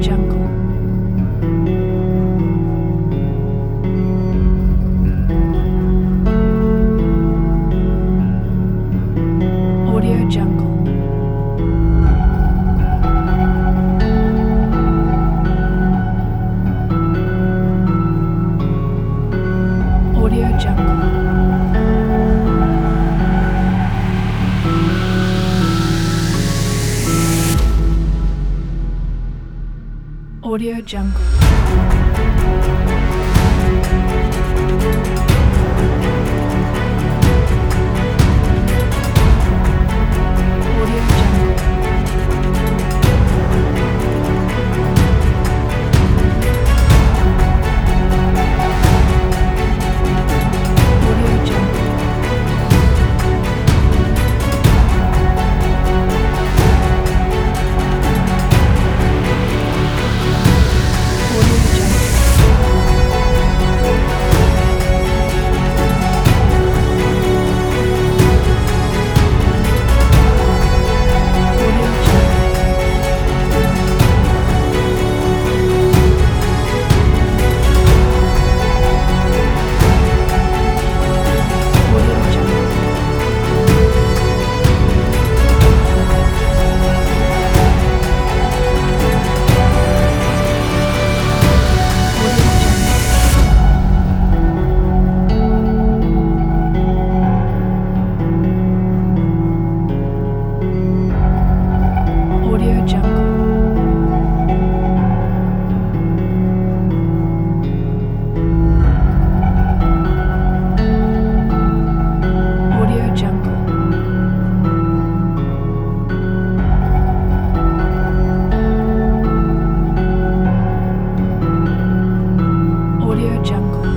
Jungle. Audio Jungle. Audio Jungle. Audio Jungle. Audio Jungle. Audio Jungle. Audio Jungle. Audio Jungle. Audio Jungle. Audio Jungle. Audio Jungle. Audio Jungle. Audio Jungle.